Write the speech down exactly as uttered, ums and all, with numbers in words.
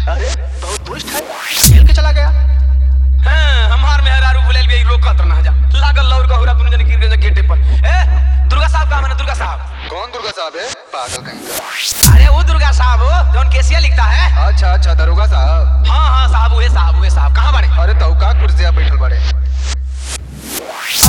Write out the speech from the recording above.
अरे बहुत दुष्ट है, खेल के चला गया। हां हमार मेहरारू बुलेल भी रोकत ना जा लागल लौर गहुरा दुनु जन गिर गए गेटे पर। ए दुर्गा साहब का माने दुर्गा साहब? कौन दुर्गा साहब है पागल कहीं का? अरे वो दुर्गा साहब हो जोन केसिया लिखता है। अच्छा अच्छा दरोगा साहब। हां हां साहब हुए साहब हुए साहब कहां बड़े? अरे तौका कुर्सिया बैठल बड़े।